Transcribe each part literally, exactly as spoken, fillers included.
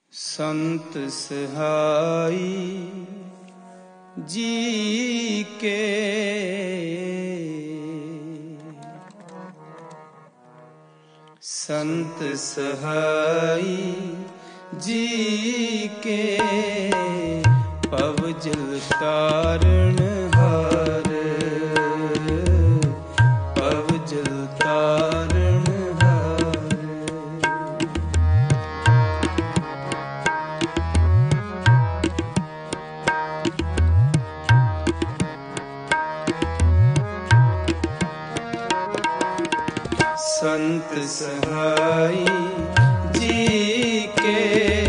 संत सहाई जी के संत सहाई जी के पव जल तारण हार पव जल तारण हार। संत सहाई जी के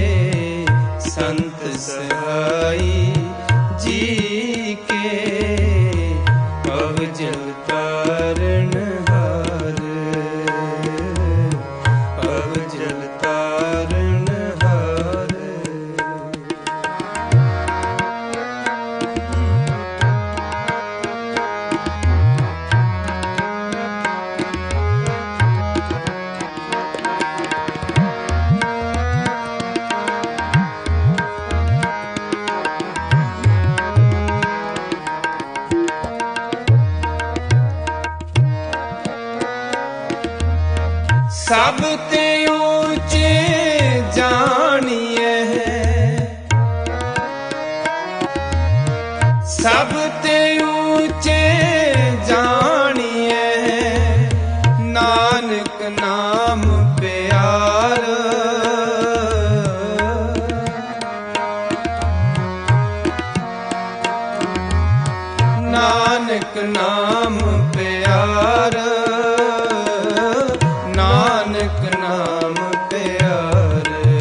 संत सहाई जी के पव जल तारण हार पव जल तारण हार। सब ते ऊंचे जानिए सब ते ऊंचे जानिए नानक नाम प्यारा नानक नाम प्यारा नानक नाम प्यारे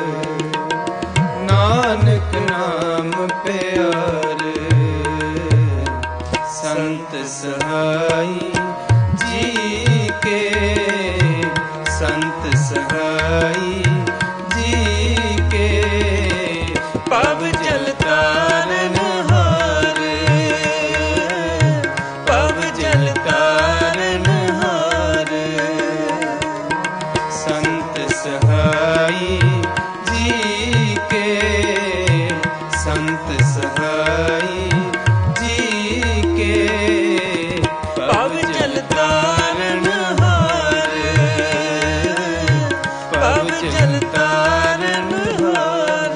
नानक नाम प्यारे। संत सहाई जी के संत सहाई जी के पव जल तारण हार पव जल तारण हार। संत सहाई जी के संत सहाई जी के पव जल तारण हार पव जल तारण हार।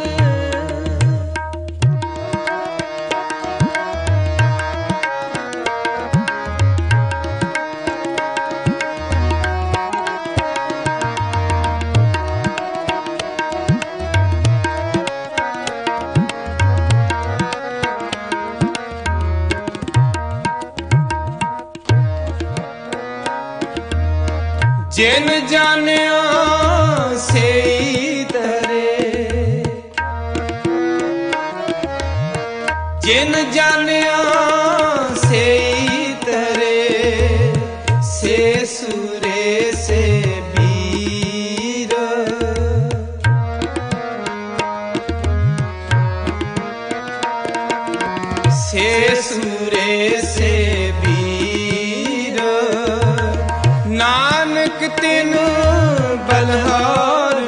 जिन जानिया से तरे जिन जानिया से तरे से सूरे से वीर से सूरे से वीर नानक तिन बलहार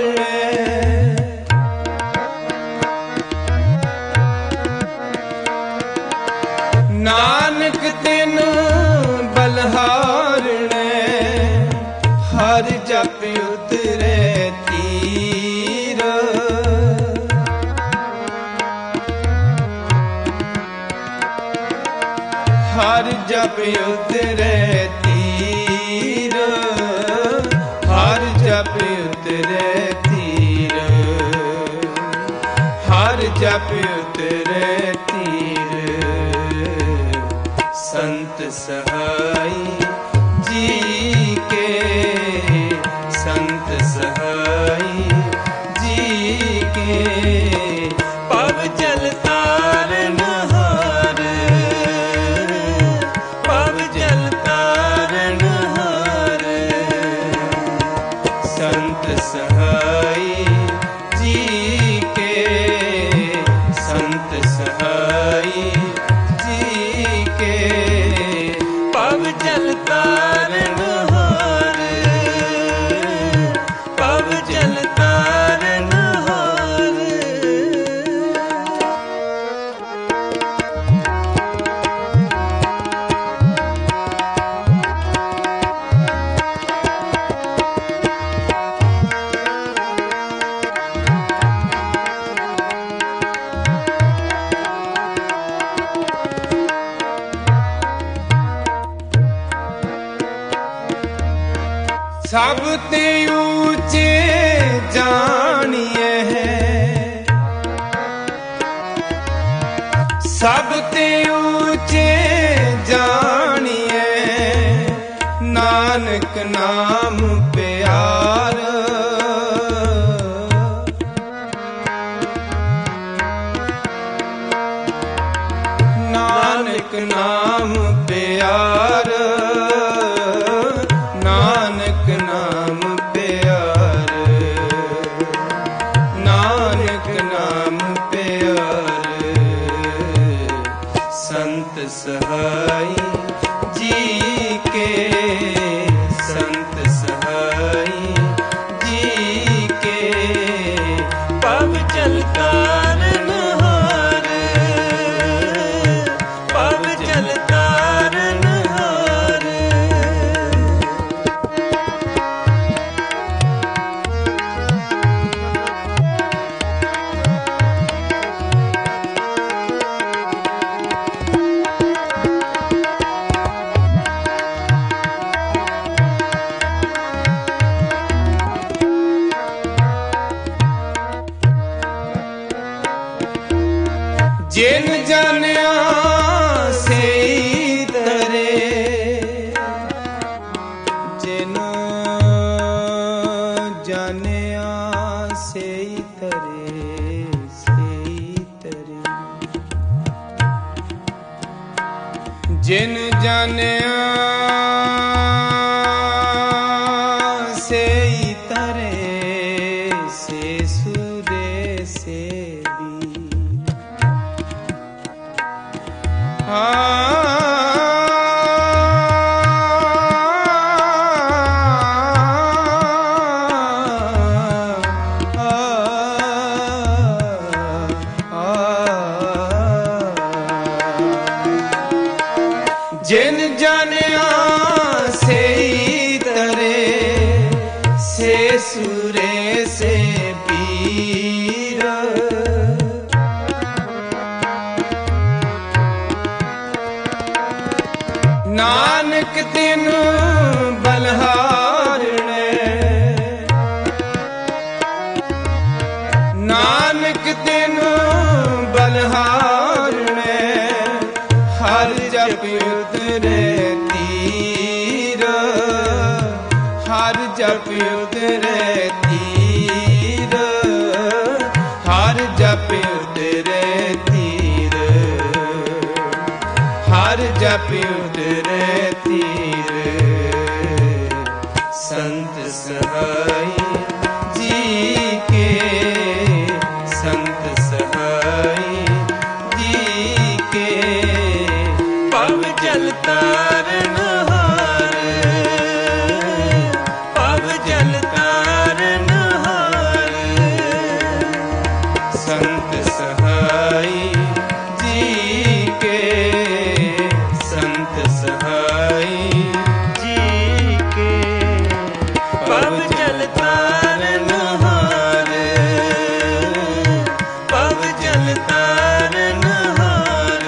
नानक तिन बलहार हर जप उतरे तीर हर जप उतरे तीर हर जप उतरे तीर हर जप उतरे तीर। संत सहाई जी के संत सहाई जी के पव जल तारण हार पव जल तारण हार। संत सहाई जी के संत सहाई जी के पव जल ते ऊंचे जानिए सब ते ऊंचे जानिए नानक नाम प्यार नानक नाम प्यार नानक नाम प्यार नानक नाम प्यार संत सहाय जी के संत सहाय जी के पव चलता जिन जानिया से तरे जिन जानिया से तरे से तरे जिन जानिया से तरे से सूरे से जिन जानिया से तरे से सूरे से पीर नानक तिन बलहारणे नानक तिन बलहारणे हर जप उतरे तीर हर जप उतरे तीर हर जप उतरे तीर हर जप उतरे तीर संत सहाय जी के संत सहाय जी के पव जल तारन हार पव जल तारन हार संत सहाय जी के संत सहाय जी के पव जल तारन हार पव जल तारन हार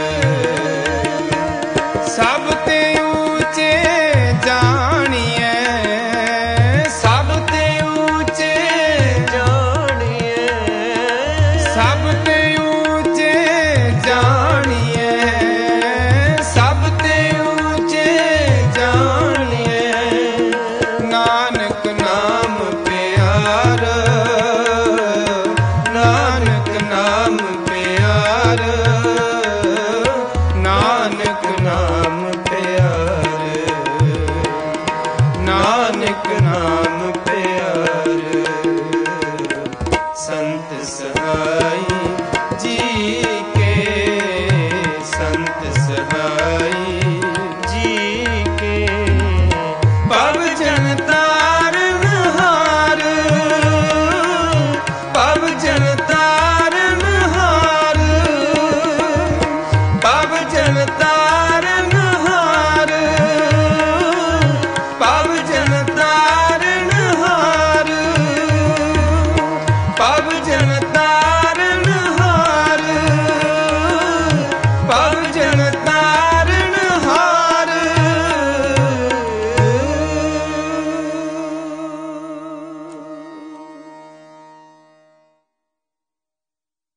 सब ते ऊंचे जानिए सब ते ऊंचे जानिए सब ते ऊंचे जानिए सब ते ऊंचे जानिए नानक नाम प्यार नानक नाम प्यार नानक नाम प्यार नानक नाम प्यार संत सहाय जी के संत सहाय जी के पव जन तारन हार पव जन तारन हार पव जन तारन हार पव जन तारन हार पव जन तारन